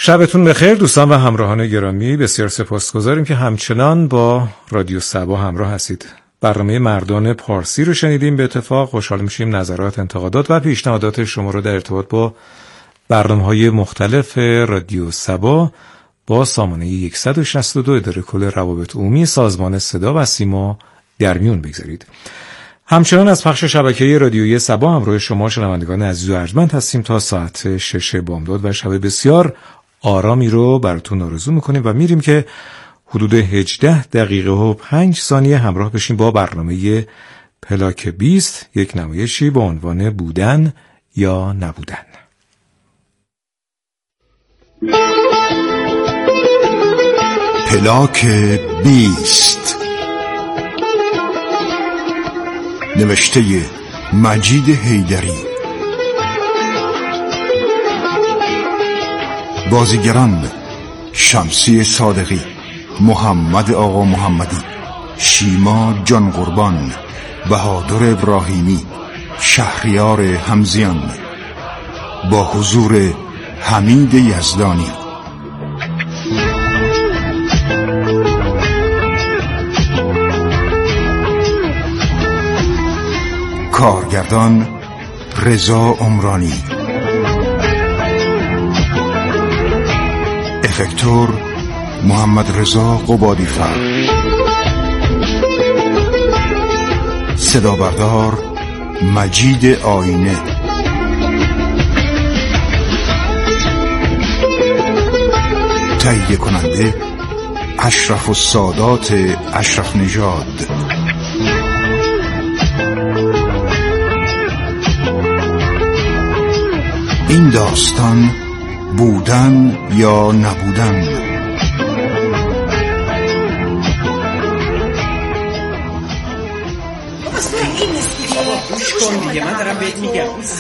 شبتون بخیر دوستان و همراهان گرامی. بسیار سپاسگزاریم که همچنان با رادیو صبا همراه هستید. برنامه مردان پارسی رو شنیدیم. به اتفاق خوشحال میشیم نظرات، انتقادات و پیشنهادات شما رو در ارتباط با برنامه‌های مختلف رادیو صبا با سامانه 162 اداره کل روابط عمومی سازمان صدا و سیما در میون بگذارید. همچنان از پخش شبکه‌ای رادیویی صبا همراه شما شنوندگان عزیز و ارجمند هستیم تا ساعت 6 بامداد و شب بسیار آرامی رو براتون آرزو میکنیم و میریم که حدود 18 دقیقه و 5 ثانیه همراه بشیم با برنامه پلاک 20، یک نمایشی با عنوان بودن یا نبودن. پلاک 20 نوشته مجید حیدری. بازیگران: شمسی صادقی، محمد آقا محمدی، شیما جان قربان، بهادر ابراهیمی، شهریار همزیان، با حضور حمید یزدانی. کارگردان: رضا عمرانی. افکتور: محمد رضا قبادی‌فر. صدا بردار: مجید آینه. تهیه کننده: اشرف السادات اشرف نژاد. این داستان بودن یا نبودن. من دارم بهت میگم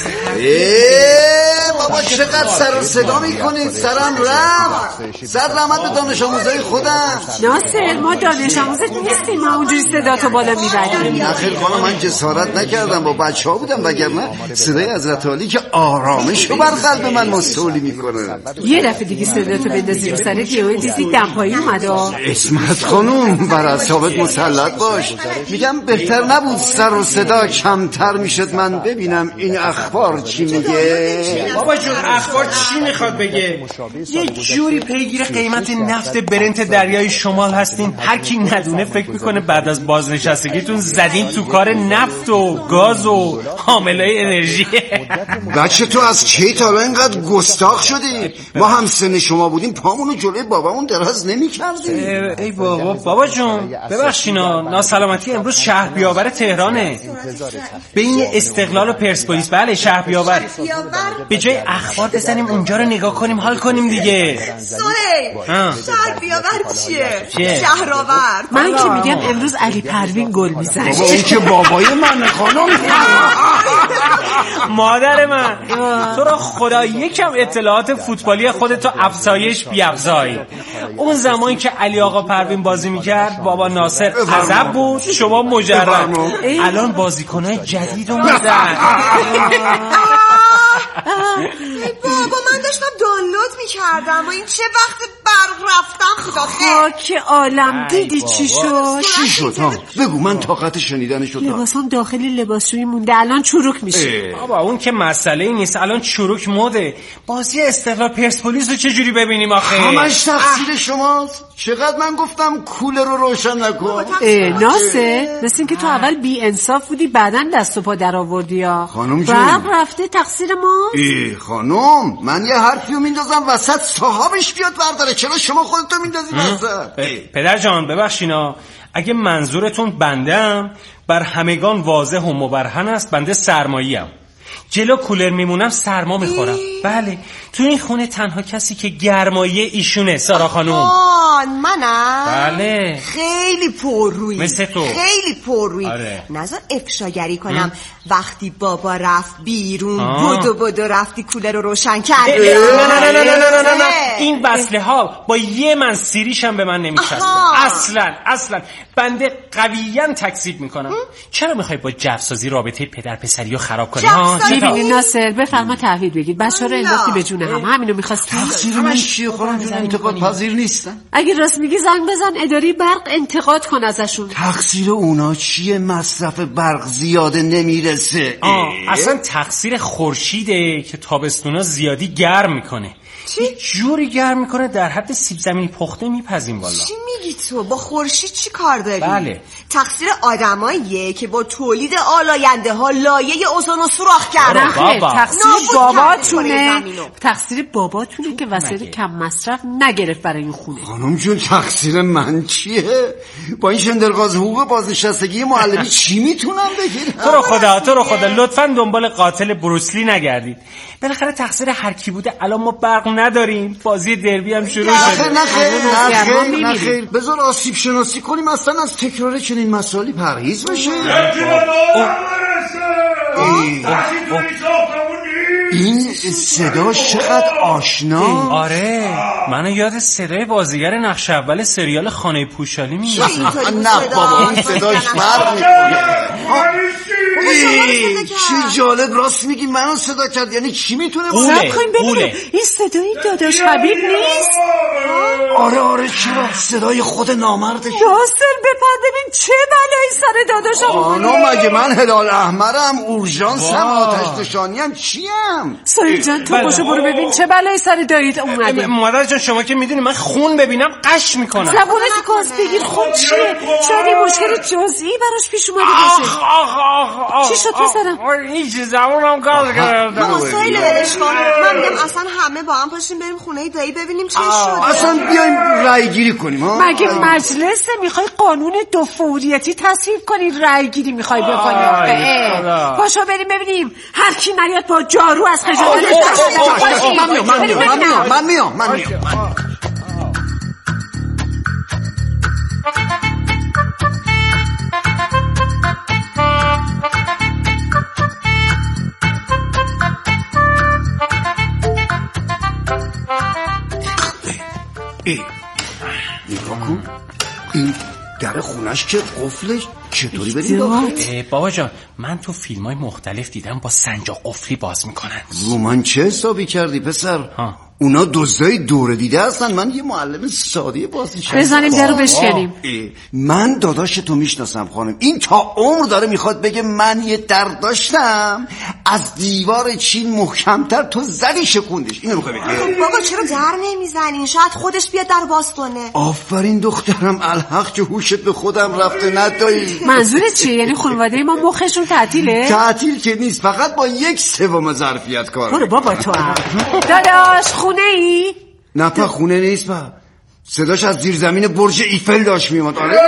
بابا چقدر سر و صدا میکنید؟ سرم رفت. سر رحمت به دانش آموزای خودم. ناصر ما دانش آموزت نیستیم، ما اونجوری صدا تو بالا میبریم. نخیر خانم، من جسارت نکردم، با بچه ها بودم، وگرنه صدای حضرت عالی که آرامش رو بر قلب من مستولی میکنه. یه دفعه دیگه صدا تو بندازی رو سرت یهو دیدی دمپایی اومده. اسمت خانم بر اعصابت مسلط باش. میگم بهتر نبود سر و صدا کمتر میشد من ببینم این اخبار چی میگه؟ بابا جون اخبار چی میخواد بگه؟ یه جوری پیگیر قیمت نفت برنت دریای شمال هستین هر کی ندونه فکر میکنه بعد از بازنشستگیتون زدین تو کار نفت و گاز و حاملای انرژی. بچه تو از کی تا الان اینقدر گستاخ شدی؟ ما هم سن شما بودیم پامونو جلوی بابامون دراز نمی‌کردیم. ای بابا جون ببخشینا، ناسلامتی امروز شهر بیاور تهرانه. بین استقلال و پرسپولیس. بله شهر بیاور. به جای اخبار بزنیم اونجا رو نگاه کنیم حال کنیم دیگه. شهر بیاور چیه؟ شهرآور. من که میگم امروز علی پروین گل میزنه. بابا این که بابای من خانم. مادر من تو را خدا یکم اطلاعات فوتبالی خودتو افزایش بیافزای. اون زمانی که علی آقا پروین بازی میکرد بابا ناصر عزب بود، شما مجرد. الان بازیکنای جدید اومدن. بابا من داشتم دانلود میکردم و این چه وقت برق رفتم خدا خاک عالم. دیدی چی شد؟ چی شد ها؟ بگو من طاقت شنیدن شد. لباسام داخلی لباسشویی مونده، الان چروک میشه. بابا اون که مسئله نیست، الان چروک مده. بازی استقلال پرسپولیس رو چه جوری ببینیم آخه؟ همش تقصیر شماست. چقدر من گفتم کولر رو روشن نکن. ناصر مثل این که تو اول بی انصاف بودی بعداً دست و پا در آوردی ها. خانم جون برق رفته تقصیر ما؟ خانم من یه حرفیو میندازم وسط صاحبش بیاد برداره. چرا شما خودتو میندازی وسط؟ پدر جان ببخشینا، اگه منظورتون بندم بر همگان واضح و مبرهن است، بنده سرمایی‌ام. جلو کولر میمونم سرما میخورم. بله تو این خونه تنها کسی که گرمایه ایشونه سارا خانوم. منم؟ بله خیلی پررویی. مثل تو خیلی پررویی. آره. نذار افشاگری کنم. وقتی بابا رفت بیرون بدو رفتی کولر رو روشن کردی. نه این وصله ها با یه من سیریشم به من نمیچسبه اصلا. بنده قویاً تکذیب میکنم. چرا میخوای با جفسازی رابطه پدر پسری رو خراب کنی؟ جفسازی میبینی ناصر بفرما تحویل بگید بچه‌ها رو انداختی به جون هم. همینو می‌خواستی؟ تقصیر من چیه خانم جون؟ انتقاد پذیر نیستن. اگه راست میگی زنگ بزن اداره برق انتقاد کن ازشون. تقصیر اونا چیه؟ مصرف برق زیاده نمیرسه. اصلا تقصیر خورشیده که تابستونا زیادی گرم میکنه. جوری گرم میکنه در حد سیب زمینی پخته میپزیم والا. چی میگی تو؟ با خورشید چی کار داری؟ بله. تقصیر آدماییه که با تولید آلاینده ها لایه اوزون رو سوراخ کردن. تقصیر باباتونه. تقصیر باباتونه که وسایل کم مصرف نگرفت برای این خونه. خانم جون تقصیر من چیه؟ با این شندرغاز حقوق بازنشستگی معلمی چی میتونم بگیرم؟ تو رو خدا لطفاً دنبال قاتل بروسلی نگردید. بالاخره تقصیر هر کی بوده الان ما برق نداریم. بازی دربی هم شروع شده. نه خیر بذار آسیب شناسی کنیم اصلا از تکرار چنین مسائلی پرهیز بشه. این صدا چقدر آشنا. آره منو یاد صدای بازیگر نقش اول سریال خانه پوشالی میاد. نه بابا این صداش فرق میکنه. چی جالب راست میگی منو صدا کرد. یعنی چی میتونه باشه؟ ببینیم این صدای داداش حبیب نیست؟ آره چرا صدای خود نامردش. ناصر بپر ببین چه بلایی سر داداشم اومده. مگه من هلال احمرم اورژانسم آتش نشانیم چیم؟ سایه جان تو باشو برو ببین چه بلایی سر دایید اومده. مادر جان شما که میدونی من خون ببینم قش میکنم. زبونتو کاز بگیر. خون چیه؟ شاید یه مشکل جزئی براش پیش اومده باشه. چی شد پسرم؟ هیچ زبونم کار گرفته. مسائل ولش کن. من میگم اصلا همه با هم پاشیم بریم خونه دایی ببینیم چه شده. اصلا بیایم رای گیری کنیم. مگه مجلس میخوای قانون دو فوریتی تصویب کنی رای گیری میخوای بکنی؟ پاشو بریم ببینیم هر کی نیاد با جارو از خجالتش من میام. نگاه کن این در خونش که قفلش چطوری بریم داخل؟ بابا جان من تو فیلم‌های مختلف دیدم با سنجاق قفلی باز میکنن. رو من چه حسابی کردی پسر؟ اونا دزدای دوره دیده هستن. من یه معلم ساده بازنشسته. بزنیم درو بشکنیم. من داداش تو میشناسم خانم. این تا عمر داره میخواد بگه من یه درد داشتم از دیوار چین محکمتر تو زدی شکوندش. اینو میخوای بگه؟ بابا چرا در نمیزنین؟ شاید خودش بیاد در باز کنه. آفرین دخترم الحق که هوشت به خودم رفته ندایی. منظورت چیه؟ یعنی خانواده ما مخشون تعطیله؟ تعطیل که نیست فقط با 1/3 ظرفیت کار. برو بابا تو هم داداش خونه ای؟ نه پا خونه نیست پا. صداش از زیر زمین برج ایفل داشت میومد. آره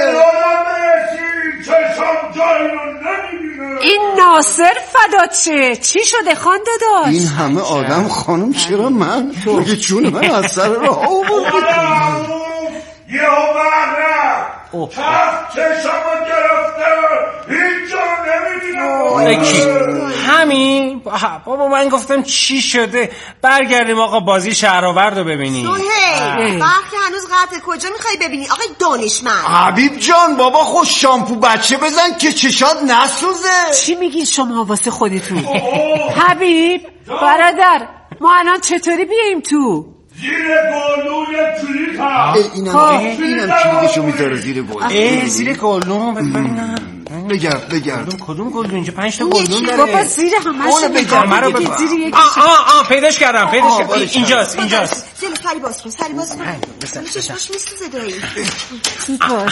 این ناصر فدات چی شده خان داداش؟ این همه آدم خانم چرا من؟ مگه چون من از سر راه آوردی؟ یه مهره چشمو گرفته هیچ جا نمیدونم. همین بابا من گفتم چی شده. برگردیم آقا بازی شهرآورد رو ببینیم. سهیل وقت هنوز قطعه کجا میخوای ببینی آقای دانشمند؟ حبیب جان بابا خوش شامپو بچه بزن که چشات نسوزه. چی میگین شما واسه خودتون؟ حبیب برادر ما الان چطوری بیاییم تو؟ زیر گلون کلیک هست. اینم کلیدشو میذاره زیر گلون. زیر گلون ببینم. بگرد کدوم گلدون؟ اینجا 5 تا گلدون داره. بابا زیر همشو بگرد. پیداش کردم. اینجاست. سری باز کن. چشماش میسوزه دایی. زود باش.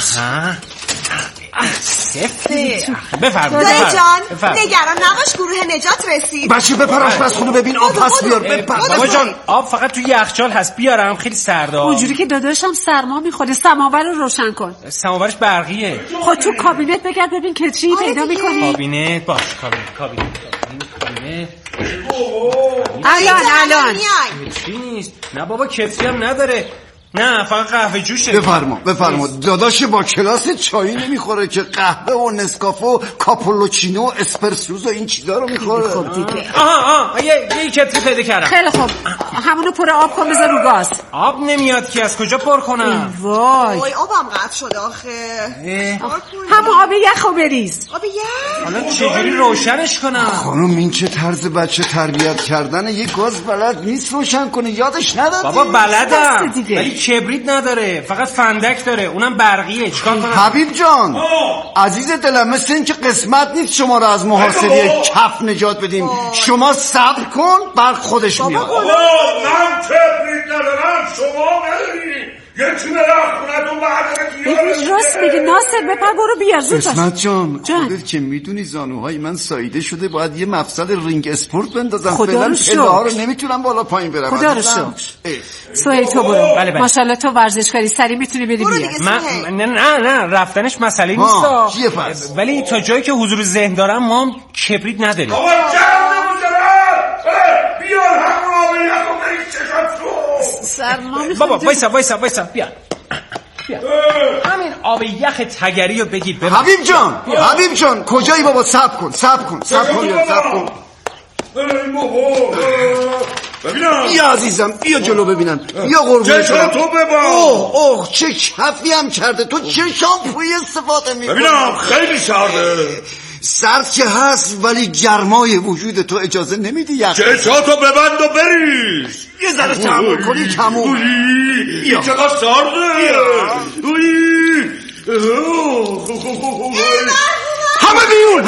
سفته. بفرمایید دایی جان نگران نباش گروه نجات رسید. بچه بپر آشپزخونه ببین آب هست بیار. بابا جان آب فقط توی یخچال هست بیارم. خیلی سرده. اونجوری که داداشم سرما میخوره سماور رو روشن کن. سماورش برقیه. خود تو کابینت بگرد ببین کتری پیدا میکنی. کابینت باش. کابینت الان چی نیست. نه بابا کتری هم نداره. نه فقط قهوه جوشه. بفرما داداش با کلاس چایی نمیخوره که قهوه و نسکافه و کاپولوچینو و اسپرسوز و این چیزا رو میخوره. خب دیگه یه کتری پیدا کردم. خیلی خوب همونو پر آب کن بذار رو گاز. آب نمیاد که از کجا پر کنم؟ وای آبم قطع شده آخه. همون آب یخو بریز. آب یخ؟ حالا چجوری روشنش کنم؟ خانم این چه طرز بچه تربیت کردن؟ یه گاز بلد نیست روشن کنه، یادش نداد. بابا بلدم ولی کبریت نداره، فقط فندک داره، اونم برقیه. چیکار کنم؟ حبیب جان عزیز دلم، مثل این که قسمت نیست شما رو از محاصره کف نجات بدیم. شما صبر کن برق خودش میاد. من کبریت ندارم، شما نداری. یه تونه رخونتون بعد راست میگی ناصر، بپر برو بیار زود باش. قسمت جان خودت که میدونی زانوهای من ساییده شده، باید یه مفصل رینگ اسپورت بندازم. فعلا پله ها رو نمیتونم بالا پایین برم. خدا رو شکر. سهیل تو برو. بله. ماشاءالله تو ورزشکاری، سری میتونی بری بیار. نه رفتنش مسئله نیست. چیه پس؟ ولی تا جایی که حضور ذهن دارم ما هم کبریت نداریم. آقا جمع بیار همون آب یخو بریز چشم تو. سرما بابا وایسا بیا. همین آب یخ تگری رو بگی. حبیب جان کجایی بابا؟ صبر کن. ببینم بیا عزیزم، بیا جلو ببینم. بیا قربونت چشم تو ببین. اوه چه کفی هم کرده. تو چه شامپویی استفاده میکنی؟ ببینم خیلی سرده. سرد که هست ولی گرمای وجود تو اجازه نمیدی یخ. چشاتو ببند و بریز. یه ذره تحمل کنی تموم. این چقدر سرده. همه بیرون.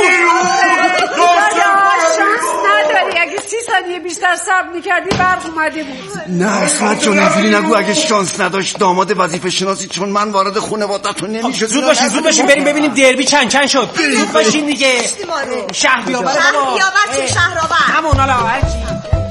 شانس نداری، اگه 30 ثانیه بیشتر صبر میکردی برق اومده بود. نه اسمت جان اینجوری نگو، اگه شانس نداشت داماد وظیفه شناسی چون من وارد خانواده‌تون نمیشد. زود باشین بریم ببینیم دربی چند شد. زود باشین دیگه. شهر بیاور چه شهرآور همون حالا هرچی.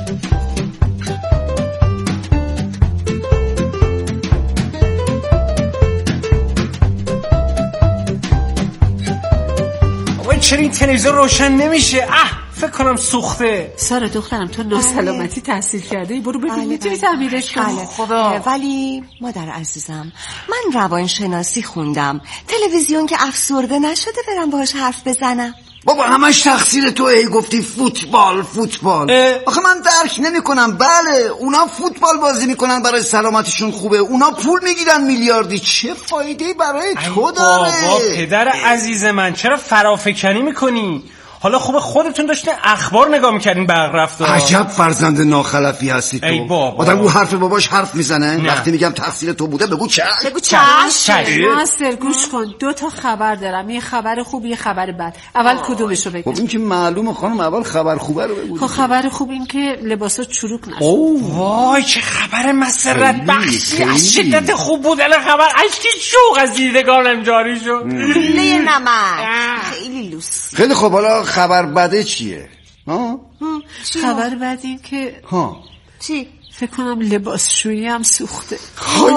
چرا این تلویزیون روشن نمیشه؟ فکر کنم سوخته. سارا دخترم تو ناسلامتی تحصیل کرده، برو ببین میتونی تعمیرش کنی. خدا. ولی مادر عزیزم من روانشناسی خوندم، تلویزیون که افسرده نشده برم باهاش حرف بزنم. بابا همش تقصیر تو. گفتی فوتبال. آخه من درک نمیکنم. بله اونا فوتبال بازی میکنن، برای سلامتیشون خوبه، اونا پول میگیرن میلیاردی، چه فایده‌ای برای تو داره؟ بابا پدر عزیز من چرا فرافکنی میکنی؟ حالا خوبه خودتون داشته اخبار نگاه میکردین برق رفت. عجب فرزند ناخلفی هستی تو. ای بابا آدم رو حرف باباش حرف میزنه. وقتی میگم تقصیر تو بوده بگو چشم. ناصر گوش کن، 2 تا خبر دارم، یه خبر خوب یه خبر بد. اول کدومشو بگم؟ خب این که معلومه خانم، اول خبر خوبه رو بگو. خب خبر خوب این که لباسا چروک نشد. وای چه خبر مسرت بخشی. از شدت خوب بودن خبر اشکی شوق از دیدگانم جاری شد. لیه نمک خیلی لوس. خیلی خب حالا خبر بده چیه؟ خبر بد این که چی؟ فکر کنم لباسشویی هم سوخته. های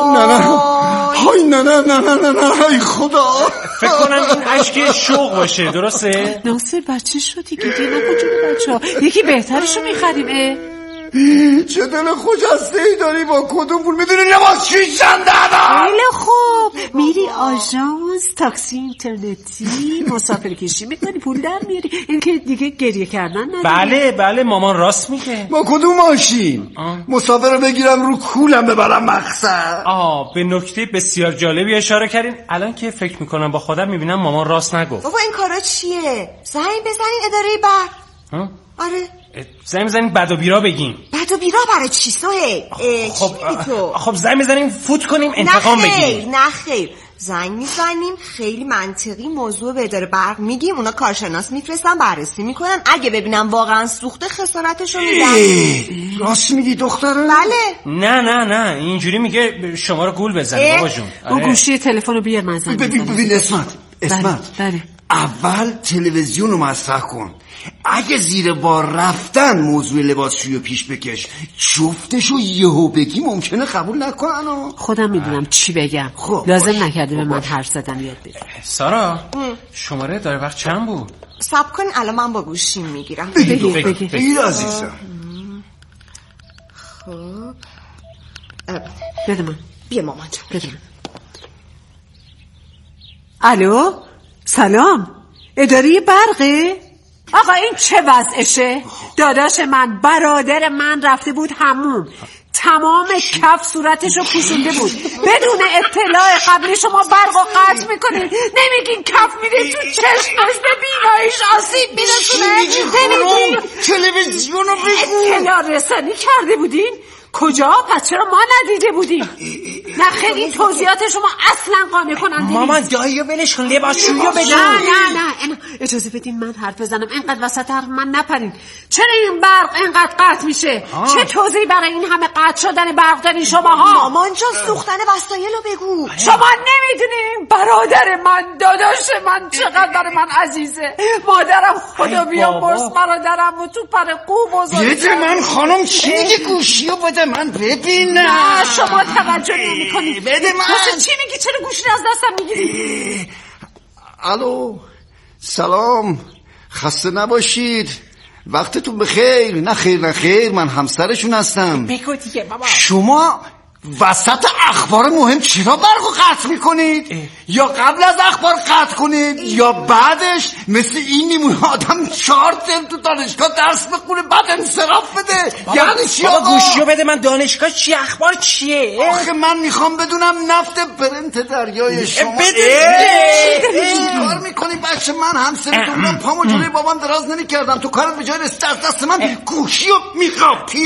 نه ای خدا. فکر کنم این اشکی شوق باشه. درسته؟ ناصر بچه شدی گریه نکن جون بچه‌ها، یکی بهترشو می‌خریم. چه دل خجسته‌ای داری، با کدوم پول میدونی لباس شیشن دادم؟ خیلی خوب میری آژانس تاکسی اینترنتی مسافر کشی میکنی پول در میاری. این که دیگه گریه کردن نداری. بله مامان راست میگه. با کدوم ماشین؟ مسافر رو بگیرم رو کولم ببرم مقصد. به نکته بسیار جالبی اشاره کردین. الان که فکر میکنم با خودم میبینم مامان راست نگفت. بابا این کارا چیه؟ زنگ بزنین اداره برق. آره زنگ بزنیم بد و بیرا بگیم. بد و بیرا برای چی سهیل؟ خب زنگ بزنیم فوت کنیم انتقام بگیریم. نه خیر زنگ میزنیم خیلی منطقی موضوع به اداره برق میگیم، اونا کارشناس میفرستن بررسی میکنن، اگه ببینم واقعا سوخته خسارتشو میدن. راست میگی دختره؟ بله. نه اینجوری میگه شما رو گول بزن بابا جون. اون گوشی تلفنو بیار من زنگ ببین اسمت بله. اول تلویزیون رو مصرف کن، اگه زیر بار رفتن موضوع لباسشویی رو پیش بکش، جفتشو یهو بگی ممکنه قبول نکنن. خودم میدونم چی بگم. لازم نکرده به من حرف زدن یاد بگیر. سارا شماره داره وقت چند بود؟ صبر کن الان من با گوشیم میگیرم. بگیر عزیزم. خب بده من. بیا مامان جان بده من. الو سلام، اداره برقه؟ آقا این چه وضعشه؟ داداش من، برادر من رفته بود حموم، تمام کف صورتشو پوشونده بود، بدون اطلاع قبلی شما برق و قطع میکنید، نمیگین کف میره تو چشمش، به بیناییش آسیب میرسونه، نمیگین تلویزیونو بگو. اطلاع رسانی کرده بودین؟ کجا؟ پس چرا ما ندیده بودیم؟ نه خیلی این توضیحات شما اصلا قانع کننده نیست. مامان داییو ولش کن، لباسشویو بگو. نه اجازه بدین من حرف بزنم، اینقدر وسط حرف من نپرین. چرا این برق اینقدر قطع میشه؟ چه توضیحی برای این همه قطع شدن برق دارین شماها؟ مامان جان سوختن وسایلو بگو. شما نمیدونین برادر من، داداش من چقدر برای من عزیزه. مادرم خدا بیامرز برادرم و تو پر قو بزرگ. بده من خانم، چی میگه؟ گوشیو بده من ببینم. نه شما توجه نمی‌کنید. بده من. چی میگی؟ چرا گوشی از دستم میگیری؟ الو سلام، خسته نباشید، وقتتون بخیر. نه خیر، من همسرشون هستم. بگو دیگه بابا. شما وسط اخبار مهم چرا برقو قطع میکنید؟ یا قبل از اخبار قطع کنید یا بعدش؟ مثل این میمونه آدم 4 ترم تو دانشگاه درس بخونه بعد انصراف بده. یعنی چی آقا؟ گوشیو بده من. دانشگاه چی؟ اخبار چیه؟ آخه من میخوام بدونم نفت برنت دریای شما چیکار میکنی بچه؟ من همسرتون رو پامو جلوی بابام دراز نمیکردم، تو کارت به جای رسید از دست من گوشیو میخواپی.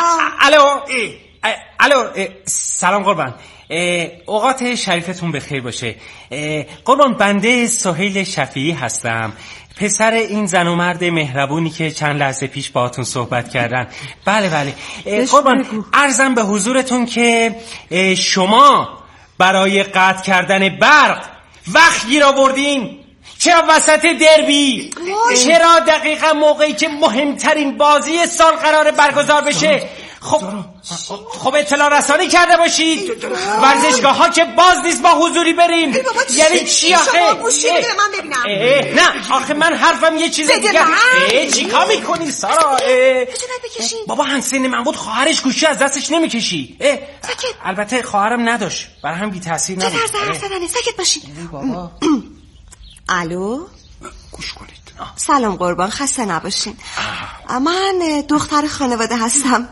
الو سلام قربان، اوقات شریفتون بخیر باشه. قربان بنده سهیل شفیعی هستم، پسر این زن و مرد مهربونی که چند لحظه پیش باهاتون صحبت کردن. بله قربان، عرضم به حضورتون که شما برای قطع کردن برق وقت گیر آوردین. چرا وسط دربی؟ چرا دقیقا موقعی که مهمترین بازی سال قراره برگزار بشه؟ خب اطلاع رسانی کرده باشید. ورزشگاه ها که باز نیست با حضوری بریم. یعنی چی آخه؟ نه آخه من حرفم یه چیز دیگه. چی کار میکنی سارا؟ بابا همسن من بود خواهرش گوشی از دستش نمیکشی. البته خواهرم نداشت، برای هم بی تاثیر نبود. ساکت باشید. الو گوش کنید. سلام قربان، خسته نباشین. من دختر خانواده هستم.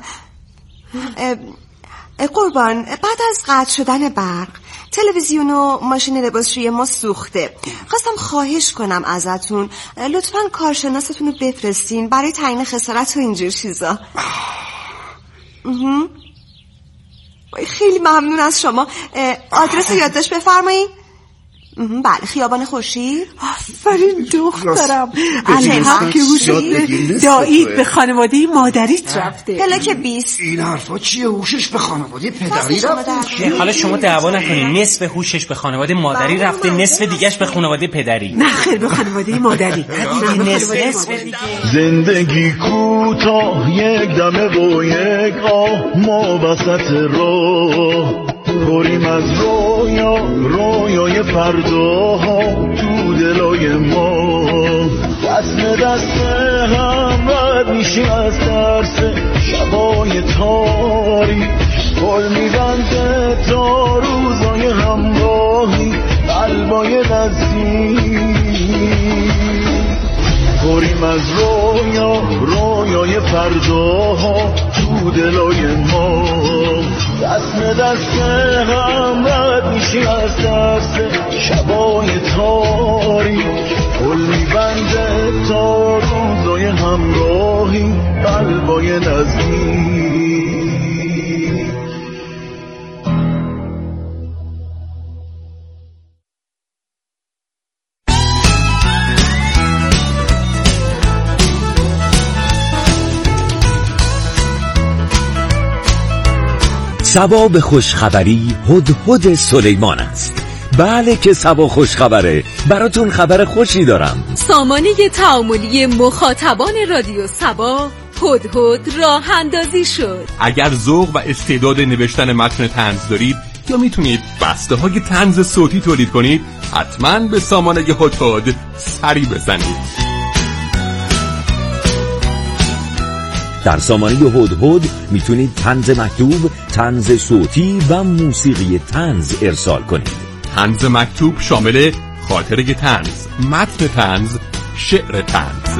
قربان، بعد از قطع شدن برق تلویزیون و ماشین لباسشویی ما سوخته. خواستم خواهش کنم ازتون لطفاً کارشناستون رو بفرستین برای تعیین خسارت و اینجور چیزا. خیلی ممنون از شما. آدرس رو یادداشت بفرمایید. بله، خیابان خورشید. آفرین دخترم، الان که هوشش دایید به خانواده مادریت رفته. پلاک 20. این حرفا چیه؟ هوشش به خانواده پدری رفته؟ حالا شما دعوا نکنید، نصف هوشش به خانواده مادری رفته، نصف دیگهش به خانواده پدری. نه خیر، به خانواده مادری. نصف دیگه. زندگی کوتاه، یک دمه و یک آه، ما وسط راه بریم از رویای فرداها تو دلای ما، دست هم رد میشیم از ترس شبای تاریک، گل میبنده تا روزای همراهی قلبای نزدیک، بریم از رویای فرداها تو دلای ما، دست هم رد میشیم از دست شبای تاریک، گل میبنده تا روزای همراهی قلبای نزدیک. صبا به خوشخبری هدهد سلیمان است. بله که صبا خوشخبره، براتون خبر خوشی دارم. سامانه تعاملی مخاطبان رادیو صبا هدهد راه اندازی شد. اگر ذوق و استعداد نوشتن متن طنز دارید یا میتونید بسته های طنز صوتی تولید کنید، حتما به سامانه هدهد سری بزنید. در سامانه هدهد میتونید طنز مکتوب، طنز صوتی و موسیقی طنز ارسال کنید. طنز مکتوب شامل خاطره طنز، متن طنز، شعر طنز.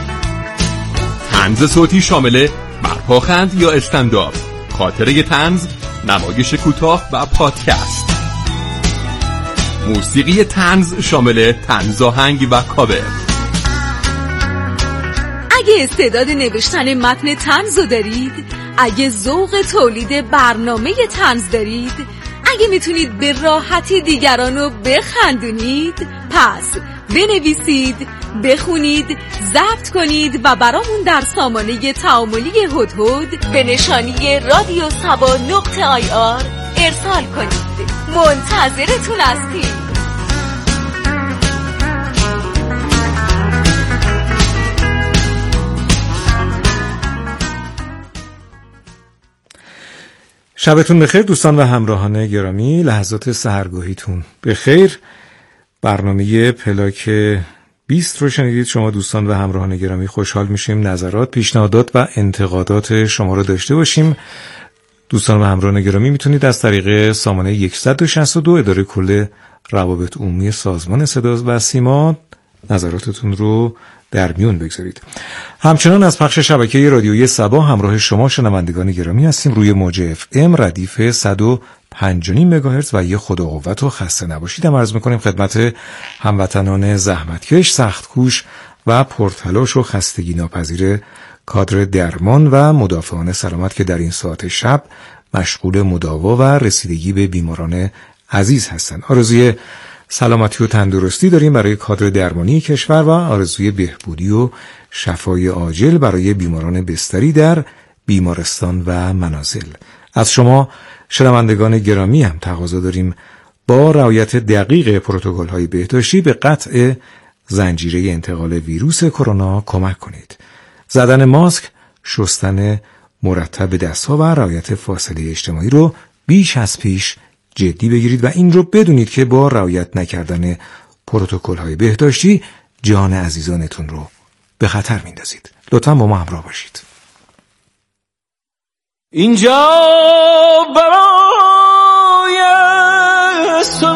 طنز صوتی شامل برپاخند یا استندآپ، خاطره طنز، نمایش کوتاه و پادکست. موسیقی طنز شامل طنز آهنگ و کاور. اگه استعداد نوشتن متن طنز دارید، اگه ذوق تولید برنامه طنز دارید، اگه میتونید به راحتی دیگران رو بخندونید، پس بنویسید، بخونید، ضبط کنید و برامون در سامانه تعاملی هدهد به نشانی radiosaba.ir ارسال کنید. منتظرتون هستیم. شبتون بخیر دوستان و همراهان گرامی، لحظات سحرگاهیتون بخیر. برنامه پلاک 20 رو شنیدید شما دوستان و همراهان گرامی. خوشحال میشیم نظرات، پیشنهادات و انتقادات شما رو داشته باشیم. دوستان و همراهان گرامی میتونید از طریق سامانه 162 اداره کل روابط عمومی سازمان صدا و سیما نظراتتون رو در میون بگذارید. همچنان از پخش شبکه رادیویی سبا همراه شما شنوندگان گرامی هستیم روی موج FM ردیف 105.5 مگاهرتز و یه خدا قوت و خسته نباشید عرض میکنیم خدمت هموطنان زحمتکش، سختکوش و پرتلاش و خستگی ناپذیر کادر درمان و مدافعان سلامت که در این ساعت شب مشغول مداوا و رسیدگی به بیماران عزیز هستند. آرزوی سلامتی و تندرستی داریم برای کادر درمانی کشور و آرزوی بهبودی و شفای عاجل برای بیماران بستری در بیمارستان و منازل. از شما شنوندگان گرامی هم تقاضا داریم با رعایت دقیق پروتکل‌های بهداشتی به قطع زنجیره انتقال ویروس کرونا کمک کنید. زدن ماسک، شستن مرتب دست‌ها و رعایت فاصله اجتماعی رو بیش از پیش جدی بگیرید و این رو بدونید که با رعایت نکردن پروتکل‌های بهداشتی جان عزیزانتون رو به خطر میندازید. لطفاً با ما همراه باشید. اینجا برای تو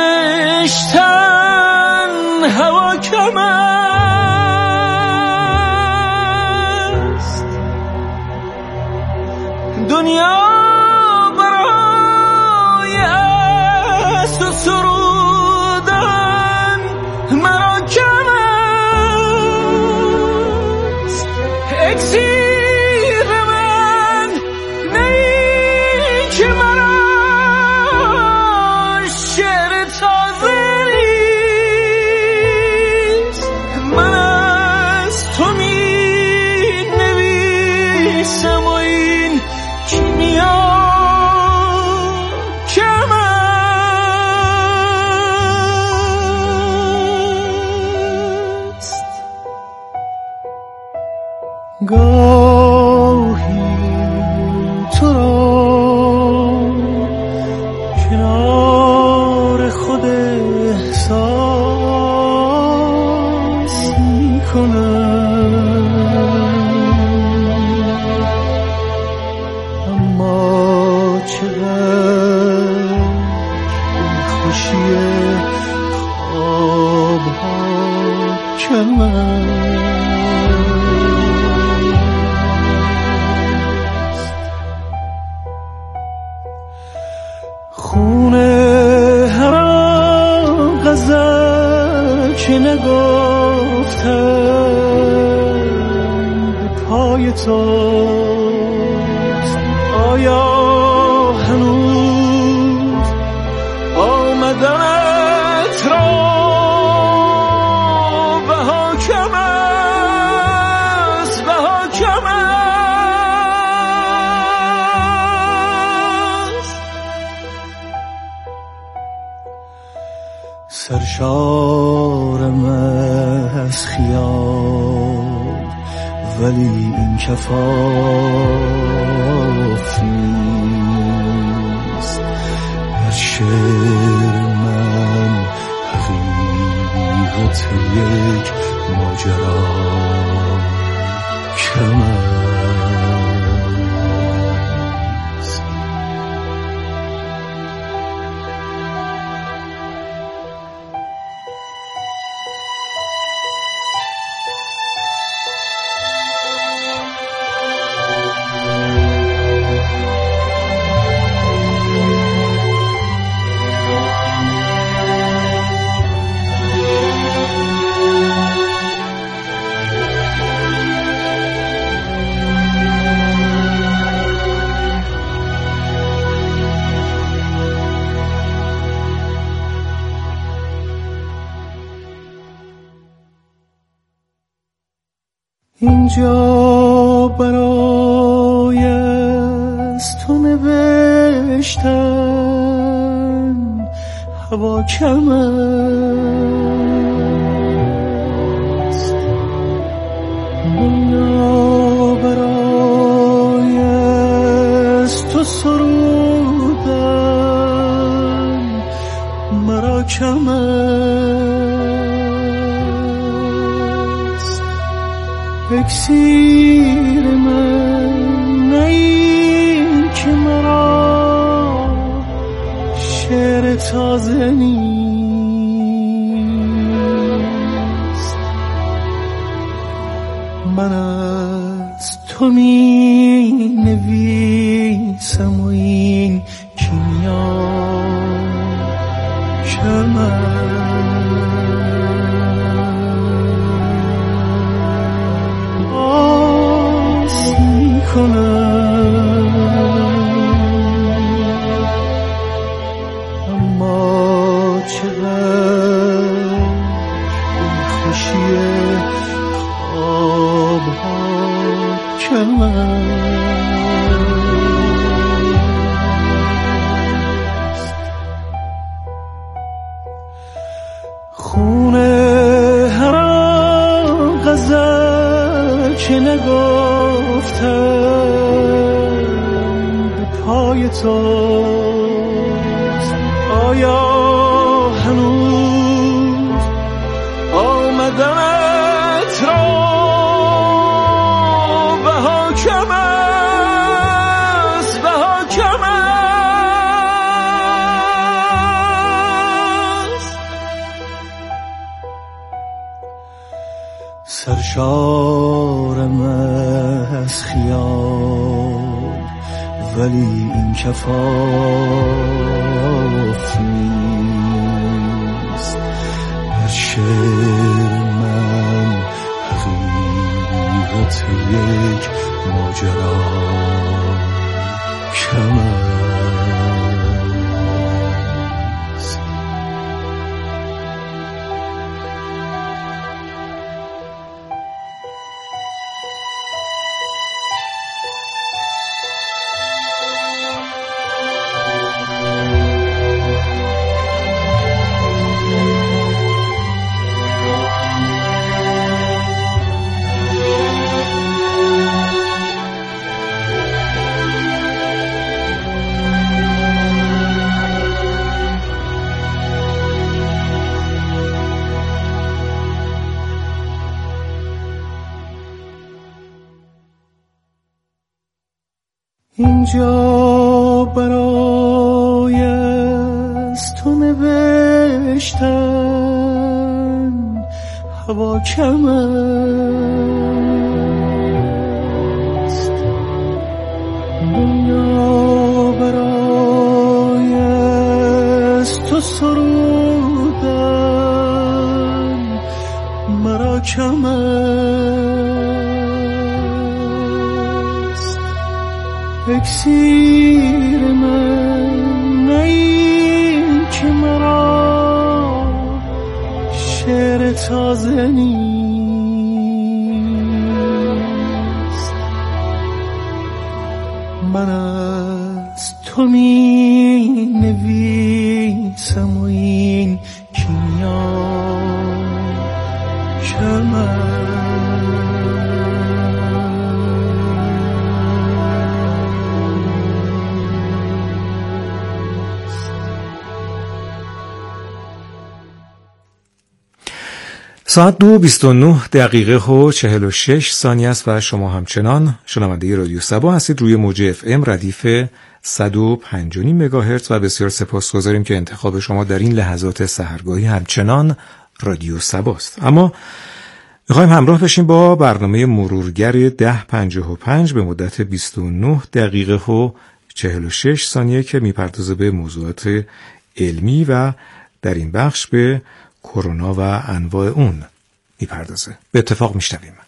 نوشتن هوا کم است، دنیا برای از تو سرودن مرا کم است. اکسیر من نی که مرا شعر تازه نیست. من از تو می نویسم و این کیمیا کم است. گاهی تو را کنار خود احساس میکنم، اما چقدر خوشی خوابها کم است. خونه هر غزل که نگفتم به پای توست، آیا هنوز آمدنت را بها کم است، بها کم است. سرشارم از خیال ولی این کفاف نیست. هر شعر من حقیقت یک ماجرا کم است. اینجا برای از تو نوشتن هوا کم است، دنیا برای از تو سرودن مرا کم است. اکسیر من نه این که مرا شعر تازه نیست، من از تو می نویسم و این کیمیا کم آس می کنم، اما چقدر خوشی خواب ها کم است. خونه هر آن غزل که نگفتم به پای توست، آیا هنوز آمدنت را بها کم است، بها کم است. سرشارم از خیال ولی این کفاف نیست، هر شعر من حقیقت یک ماجرا کم است. اینجا برای از تو نوشتن هوا کم است، دنیا برای از تو سرودن مرا کم است. اکسیر من نه این که مرا شعر تازه نیست، من از تو می نویسم و این کیمیا کم است. ساعت 2:29 و 46 ثانیه است و شما همچنان شنونده رادیو صبا هستید روی موج اف ام ردیف 105.5 مگاهرتز و بسیار سپاسگزاریم که انتخاب شما در این لحظات سحرگاهی همچنان رادیو صبا است. اما میخوایم همراه بشیم با برنامه مرورگر 10:55 به مدت 29 و 46 ثانیه که میپردازه به موضوعات علمی و در این بخش به کرونا و انواع اون میپردازه. به اتفاق میشنویم.